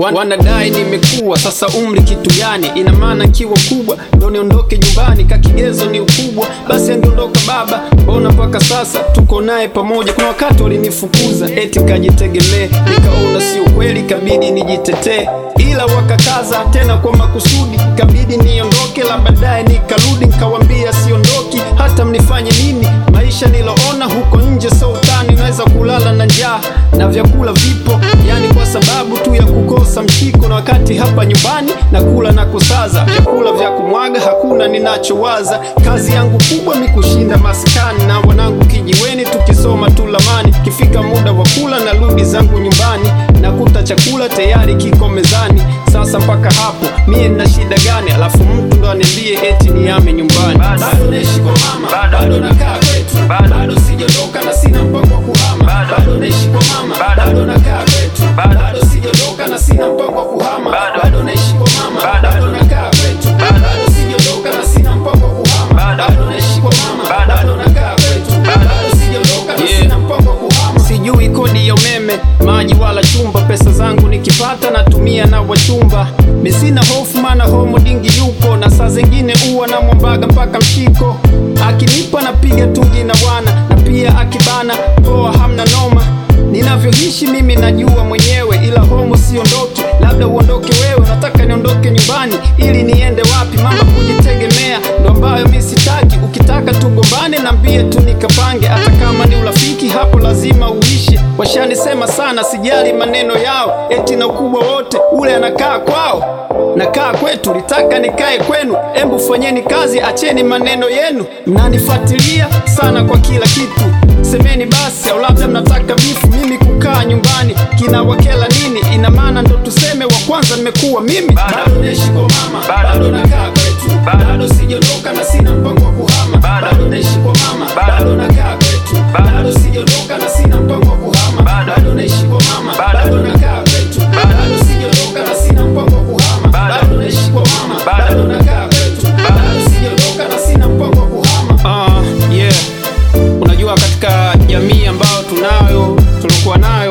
Wanadai nimekuwa, sasa umri kitu gani? Ina maana kiwa kubwa ndo niondoke nyumbani? Kakigezo ni ukubwa, basi angeondoka baba. Mbona mpaka sasa tuko naye pamoja? Kuna wakati walinifukuza eti kajitegemee, nikaona sio kweli, kabidi nijitetee, ila wakakaza tena kwa makusudi, kabidi niondoke. La baadaye nikarudi, nikawambia siondoki hata mnifanye nini. Maisha niloona huko nje so utani, naweza kulala na njaa na vyakula vipo, yani kwa sababu tu ya kukosa mshiko. Na wakati hapa nyumbani nakula na kusaza, vyakula vya kumwaga hakuna ninachowaza. Kazi yangu kubwa mikushinda maskani, na wanangu kijiweni tukisoma tu lamani. Kifika muda wa kula na rudi zangu nyumbani, nakuta chakula tayari kiko mezani. Sasa mpaka hapo mie nina shida gani? Alafu mtu ndo aniambie eti nihame nyumbani. Bado naishi kwa mama, bado nakaa kwetu, bado sijaondoka na sina mpango wa kuhama. Bado naishi kwa mama, bado nakaa kwetu, bado sijaondoka na sina mpango wa kuhama. Bado naishi kwa mama, bado nakaa kwetu, bado sijaondoka na sina mpango wa kuhama. Bado naishi kwa mama, bado nakaa kwetu, bado sijaondoka na sina mpango wa kuhama. Sijui kodi ya umeme, maji wala chumba. Pesa zangu nikipata natumia na wachumba. Mi sina hofu maana homo dingi yupo, na saa zingine uwa na mwambaga mpaka mshiko. Akinipa napiga tungi na wana, na pia akibana poa hamna noma. Ninavyoishi mimi najua mwenyewe, ila homo siondoki. Labda uondoke wewe, nataka niondoke nyumbani. Ili niende wapi? Mama kujitegemea ndo ambayo mi sitaki. Ukitaka tugombane nambie tu nikapange, hata kama ni urafiki hapo lazima uishi. Washanisema sana sijali maneno yao, eti na ukubwa wote ule anakaa kwao, nakaa kwetu, litaka nikae kwenu. Embu fanyeni kazi, acheni maneno yenu. Mnanifuatilia sana kwa kila kitu, semeni basi, au labda mnataka bifu. Mimi kukaa nyumbani kinawakela nini? Ina maana ndo tuseme wa kwanza nimekuwa mimi. Bado naishi kwa mama, bado nakaa kwetu, bado sijaondoka na sina mpango wa kuhama. Bado naishi kwa mama, bado nakaa kwetu, bado sijaondoka na sina mpango wa kuhama. Bado naishi kwa mama, bado nakaa kwetu, bado sijaondoka na sina mpango wa kuhama. Bado naishi kwa mama, bado nakaa kwetu, bado sijaondoka na sina mpango wa kuhama. Yeah. Unajua katika jamii ambayo tulikuwa nayo,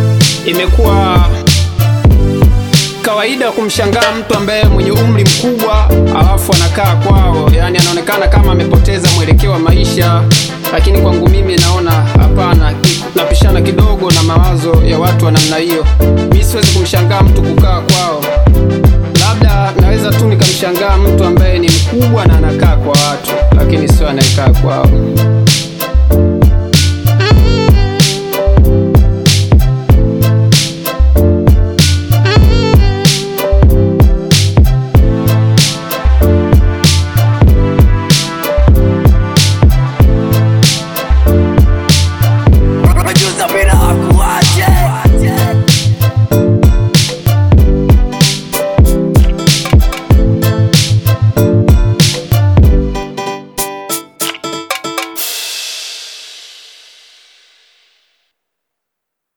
imekuwa kawaida kumshangaa mtu ambaye mwenye umri mkubwa alafu anakaa kwao, yani anaonekana kama amepoteza mwelekeo wa maisha. Lakini kwangu mimi naona hapana, napishana kidogo na mawazo ya watu wa namna hiyo. Mimi siwezi kumshangaa mtu kukaa kwao, labda naweza tu nikamshangaa mtu ambaye ni mkubwa na anakaa kwa watu, lakini sio anayekaa kwao.